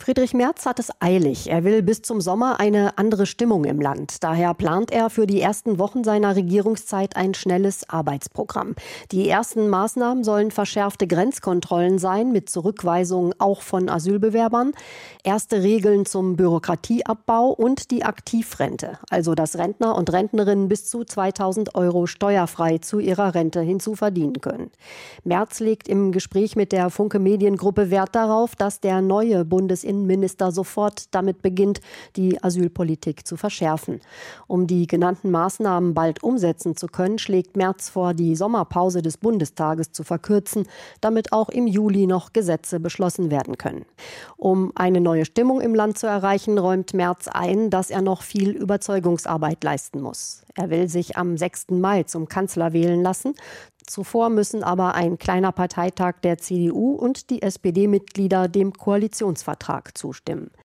Friedrich Merz hat es eilig. Er will bis zum Sommer eine andere Stimmung im Land. Daher plant er für die ersten Wochen seiner Regierungszeit ein schnelles Arbeitsprogramm. Die ersten Maßnahmen sollen verschärfte Grenzkontrollen sein, mit Zurückweisung auch von Asylbewerbern, erste Regeln zum Bürokratieabbau und die Aktivrente, also dass Rentner und Rentnerinnen bis zu 2.000 € steuerfrei zu ihrer Rente hinzuverdienen können. Merz legt im Gespräch mit der Funke Mediengruppe Wert darauf, dass der neue Bundesinnenminister sofort damit beginnt, die Asylpolitik zu verschärfen. Um die genannten Maßnahmen bald umsetzen zu können, schlägt Merz vor, die Sommerpause des Bundestages zu verkürzen, damit auch im Juli noch Gesetze beschlossen werden können. Um eine neue Stimmung im Land zu erreichen, räumt Merz ein, dass er noch viel Überzeugungsarbeit leisten muss. Er will sich am 6. Mai zum Kanzler wählen lassen. Zuvor müssen aber ein kleiner Parteitag der CDU und die SPD-Mitglieder dem Koalitionsvertrag zustimmen.